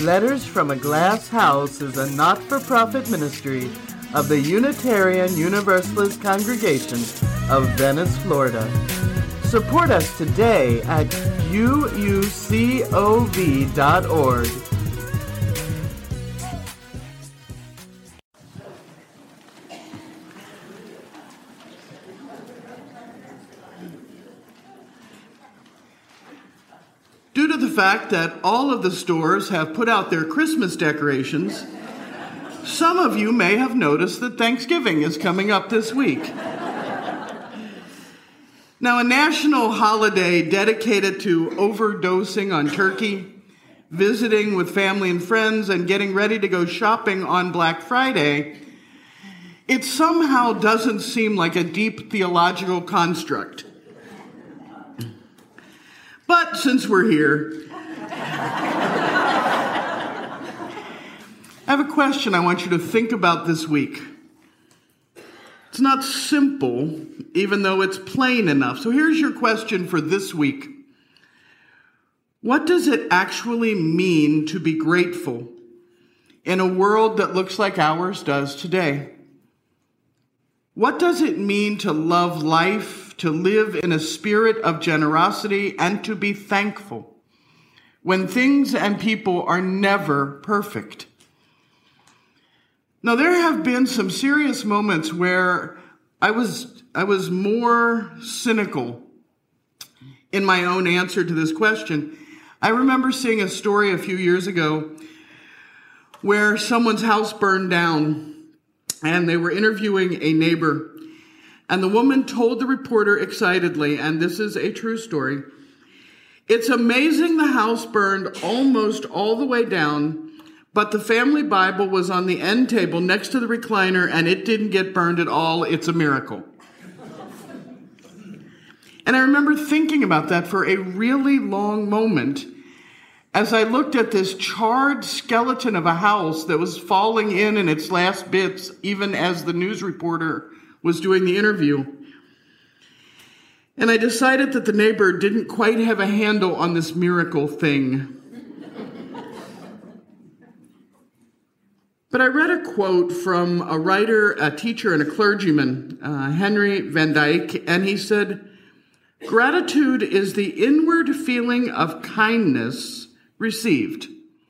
Letters from a Glass House is a not-for-profit ministry of the Unitarian Universalist Congregation of Venice, Florida. Support us today at uucov.org. Due to the fact that all of the stores have put out their Christmas decorations, some of you may have noticed that Thanksgiving is coming up this week. Now, a national holiday dedicated to overdosing on turkey, visiting with family and friends, and getting ready to go shopping on Black Friday, it somehow doesn't seem like a deep theological construct. But since we're here, I have a question I want you to think about this week. It's not simple, even though it's plain enough. So here's your question for this week. What does it actually mean to be grateful in a world that looks like ours does today? What does it mean to love life, to live in a spirit of generosity, and to be thankful when things and people are never perfect? Now, there have been some serious moments where I was more cynical in my own answer to this question. I remember seeing a story a few years ago where someone's house burned down, and they were interviewing a neighbor. And the woman told the reporter excitedly, and this is a true story, "It's amazing the house burned almost all the way down, but the family Bible was on the end table next to the recliner, and it didn't get burned at all. It's a miracle." And I remember thinking about that for a really long moment as I looked at this charred skeleton of a house that was falling in its last bits, even as the news reporter was doing the interview. And I decided that the neighbor didn't quite have a handle on this miracle thing. But I read a quote from a writer, a teacher, and a clergyman, Henry Van Dyke, and he said, "Gratitude is the inward feeling of kindness received.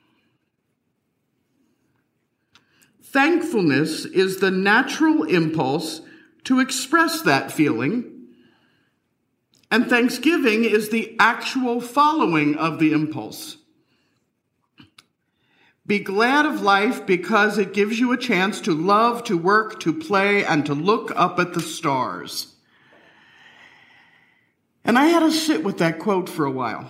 Thankfulness is the natural impulse to express that feeling, and thanksgiving is the actual following of the impulse. Be glad of life because it gives you a chance to love, to work, to play, and to look up at the stars." And I had to sit with that quote for a while.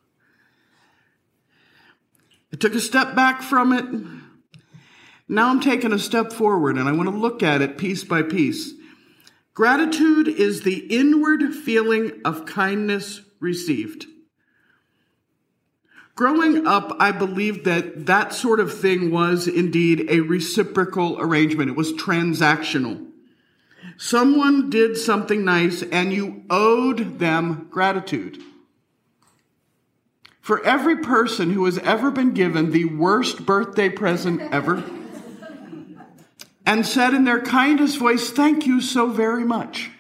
I took a step back from it. Now I'm taking a step forward, and I want to look at it piece by piece. Gratitude is the inward feeling of kindness received. Growing up, I believed that that sort of thing was indeed a reciprocal arrangement. It was transactional. Someone did something nice, and you owed them gratitude. For every person who has ever been given the worst birthday present ever and said in their kindest voice, "Thank you so very much."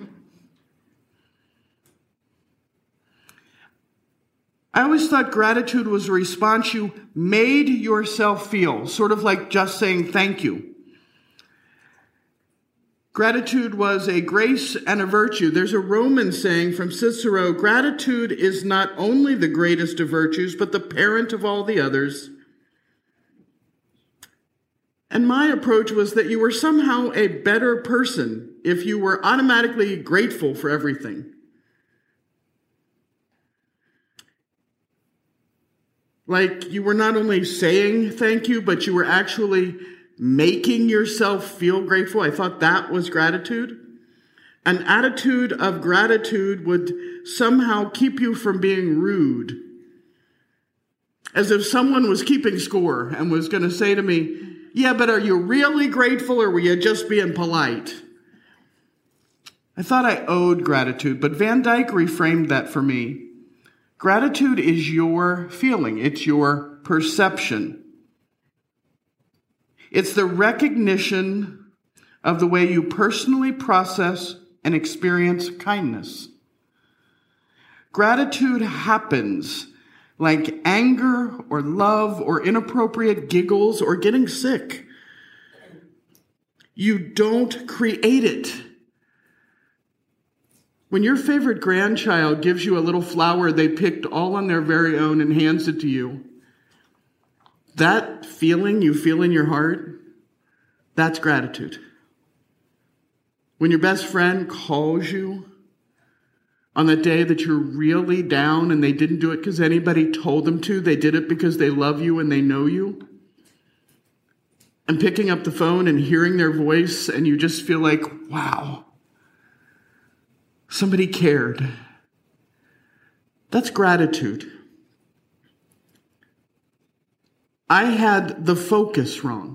I always thought gratitude was a response you made yourself feel, sort of like just saying thank you. Gratitude was a grace and a virtue. There's a Roman saying from Cicero, "Gratitude is not only the greatest of virtues, but the parent of all the others." And my approach was that you were somehow a better person if you were automatically grateful for everything. Like you were not only saying thank you, but you were actually making yourself feel grateful. I thought that was gratitude. An attitude of gratitude would somehow keep you from being rude. As if someone was keeping score and was going to say to me, "Yeah, but are you really grateful or were you just being polite?" I thought I owed gratitude, but Van Dyke reframed that for me. Gratitude is your feeling. It's your perception. It's the recognition of the way you personally process and experience kindness. Gratitude happens like anger or love or inappropriate giggles or getting sick. You don't create it. When your favorite grandchild gives you a little flower they picked all on their very own and hands it to you, that feeling you feel in your heart, that's gratitude. When your best friend calls you on the day that you're really down and they didn't do it because anybody told them to, they did it because they love you and they know you, and picking up the phone and hearing their voice and you just feel like, wow, somebody cared. That's gratitude. I had the focus wrong.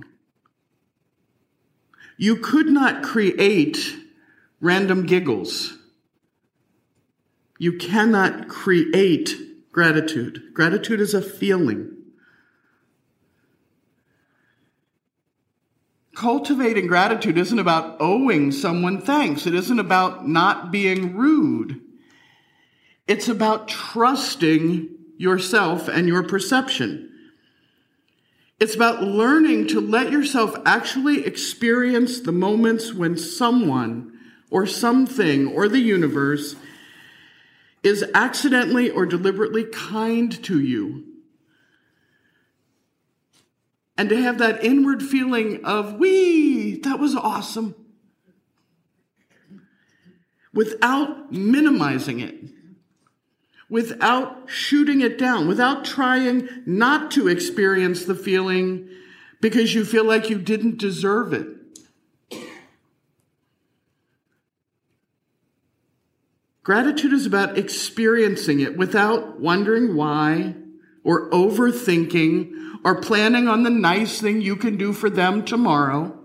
You could not create random giggles. You cannot create gratitude. Gratitude is a feeling. Cultivating gratitude isn't about owing someone thanks. It isn't about not being rude. It's about trusting yourself and your perception. It's about learning to let yourself actually experience the moments when someone or something or the universe is accidentally or deliberately kind to you. And to have that inward feeling of, wee, that was awesome, without minimizing it, without shooting it down, without trying not to experience the feeling because you feel like you didn't deserve it. Gratitude is about experiencing it without wondering why or overthinking or planning on the nice thing you can do for them tomorrow.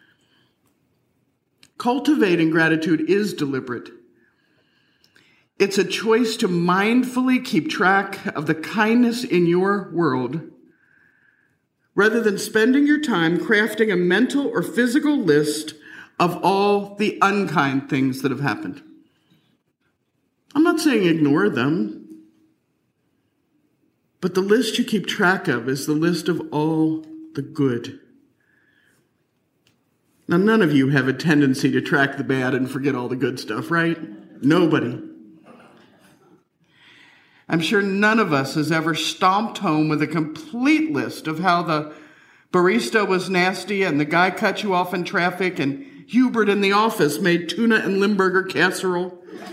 Cultivating gratitude is deliberate. It's a choice to mindfully keep track of the kindness in your world rather than spending your time crafting a mental or physical list of all the unkind things that have happened. I'm not saying ignore them, but the list you keep track of is the list of all the good. Now, none of you have a tendency to track the bad and forget all the good stuff, right? Nobody. I'm sure none of us has ever stomped home with a complete list of how the barista was nasty and the guy cut you off in traffic and Hubert in the office made tuna and Limburger casserole.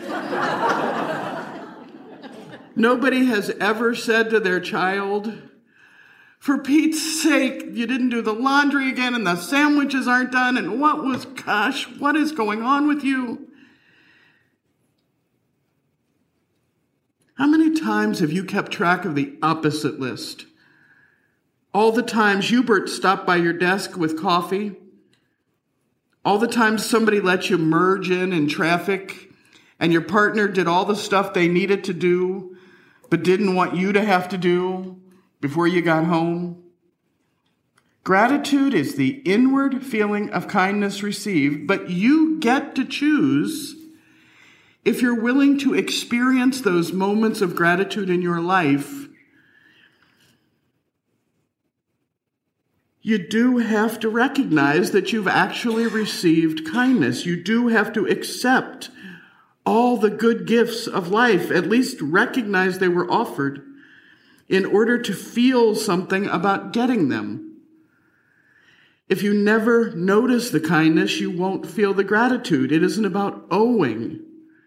Nobody has ever said to their child, for Pete's sake, you didn't do the laundry again and the sandwiches aren't done and what is going on with you? How many times have you kept track of the opposite list? All the times Hubert stopped by your desk with coffee? All the times somebody let you merge in traffic and your partner did all the stuff they needed to do but didn't want you to have to do before you got home? Gratitude is the inward feeling of kindness received, but you get to choose if you're willing to experience those moments of gratitude in your life. You do have to recognize that you've actually received kindness. You do have to accept all the good gifts of life, at least recognize they were offered in order to feel something about getting them. If you never notice the kindness, you won't feel the gratitude. It isn't about owing.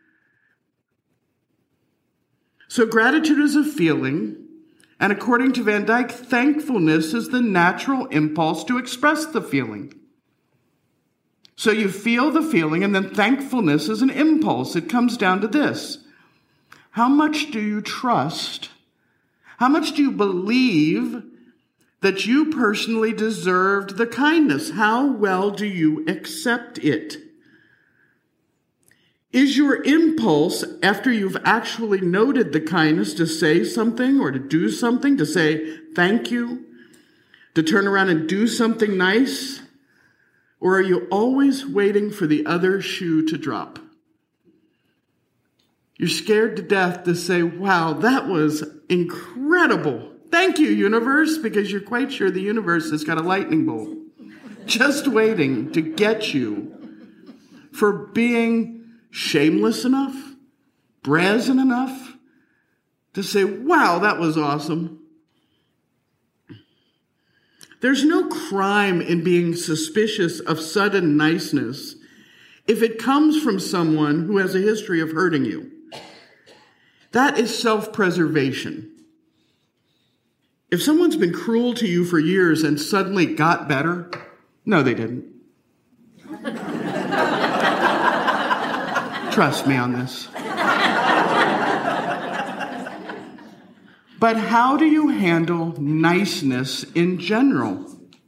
So gratitude is a feeling, and according to Van Dyke, thankfulness is the natural impulse to express the feeling. So you feel the feeling, and then thankfulness is an impulse. It comes down to this. How much do you trust? How much do you believe that you personally deserved the kindness? How well do you accept it? Is your impulse, after you've actually noted the kindness, to say something or to do something, to say thank you, to turn around and do something nice? Or are you always waiting for the other shoe to drop? You're scared to death to say, wow, that was incredible. Thank you, universe, because you're quite sure the universe has got a lightning bolt just waiting to get you for being shameless enough, brazen enough to say, wow, that was awesome. There's no crime in being suspicious of sudden niceness if it comes from someone who has a history of hurting you. That is self-preservation. If someone's been cruel to you for years and suddenly got better, no, they didn't. Trust me on this. But how do you handle niceness in general?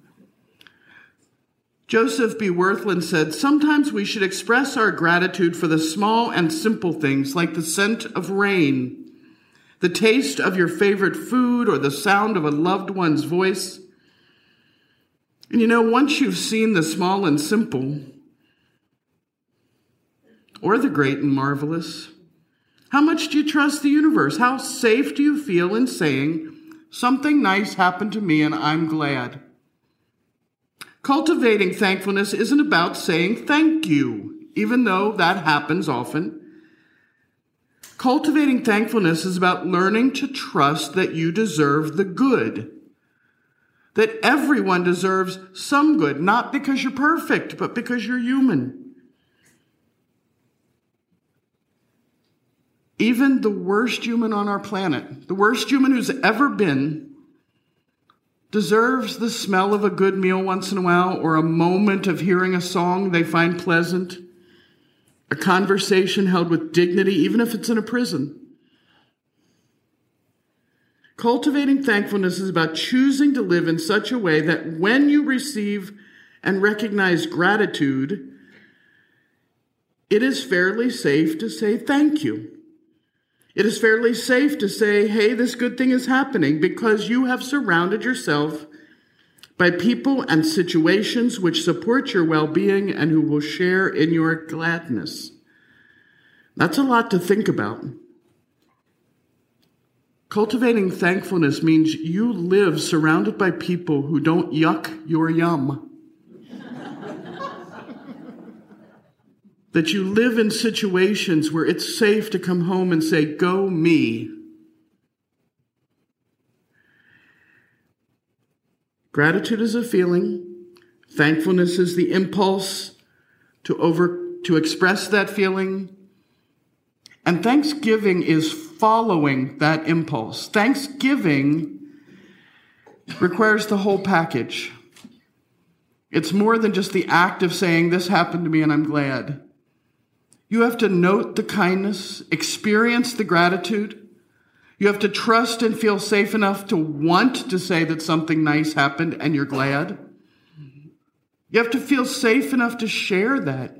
Joseph B. Wirthlin said, sometimes we should express our gratitude for the small and simple things like the scent of rain, the taste of your favorite food, or the sound of a loved one's voice. And once you've seen the small and simple, or the great and marvelous, how much do you trust the universe? How safe do you feel in saying, something nice happened to me and I'm glad? Cultivating thankfulness isn't about saying thank you, even though that happens often. Cultivating thankfulness is about learning to trust that you deserve the good, that everyone deserves some good, not because you're perfect, but because you're human. Even the worst human on our planet, the worst human who's ever been, deserves the smell of a good meal once in a while, or a moment of hearing a song they find pleasant, a conversation held with dignity, even if it's in a prison. Cultivating thankfulness is about choosing to live in such a way that when you receive and recognize gratitude, it is fairly safe to say thank you. It is fairly safe to say, hey, this good thing is happening because you have surrounded yourself by people and situations which support your well-being and who will share in your gladness. That's a lot to think about. Cultivating thankfulness means you live surrounded by people who don't yuck your yum. That you live in situations where it's safe to come home and say, go me. Gratitude is a feeling. Thankfulness is the impulse to express that feeling. And thanksgiving is following that impulse. Thanksgiving requires the whole package. It's more than just the act of saying, this happened to me and I'm glad. You have to note the kindness, experience the gratitude. You have to trust and feel safe enough to want to say that something nice happened and you're glad. You have to feel safe enough to share that.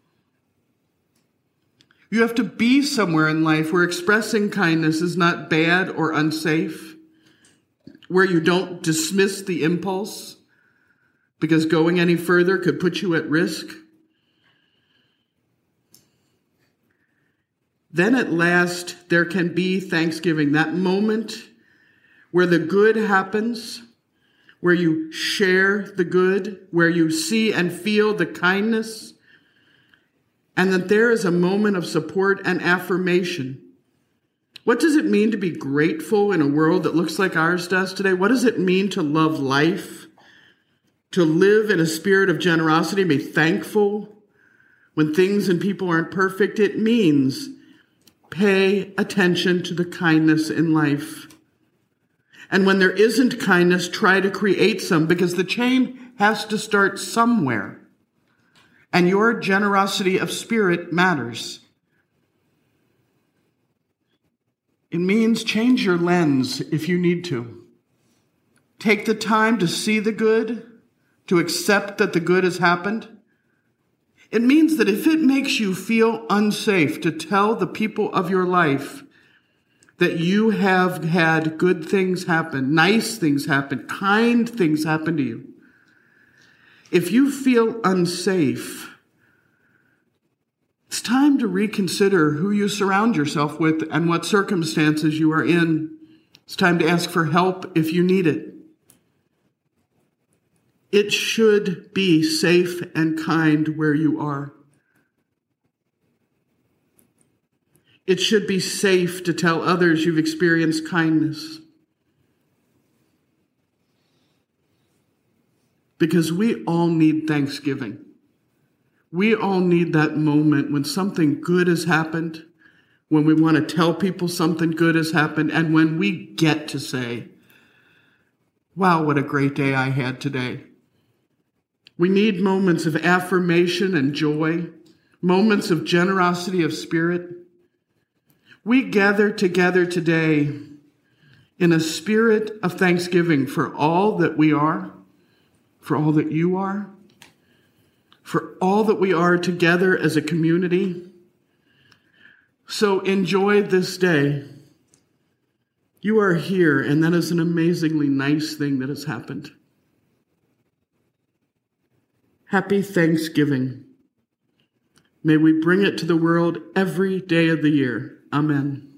You have to be somewhere in life where expressing kindness is not bad or unsafe, where you don't dismiss the impulse because going any further could put you at risk. Then at last, there can be Thanksgiving, that moment where the good happens, where you share the good, where you see and feel the kindness, and that there is a moment of support and affirmation. What does it mean to be grateful in a world that looks like ours does today? What does it mean to love life, to live in a spirit of generosity, be thankful when things and people aren't perfect? It means pay attention to the kindness in life. And when there isn't kindness, try to create some, because the chain has to start somewhere. And your generosity of spirit matters. It means change your lens if you need to. Take the time to see the good, to accept that the good has happened. It means that if it makes you feel unsafe to tell the people of your life that you have had good things happen, nice things happen, kind things happen to you, if you feel unsafe, it's time to reconsider who you surround yourself with and what circumstances you are in. It's time to ask for help if you need it. It should be safe and kind where you are. It should be safe to tell others you've experienced kindness. Because we all need Thanksgiving. We all need that moment when something good has happened, when we want to tell people something good has happened, and when we get to say, wow, what a great day I had today. We need moments of affirmation and joy, moments of generosity of spirit. We gather together today in a spirit of thanksgiving for all that we are, for all that you are, for all that we are together as a community. So enjoy this day. You are here, and that is an amazingly nice thing that has happened. Happy Thanksgiving. May we bring it to the world every day of the year. Amen.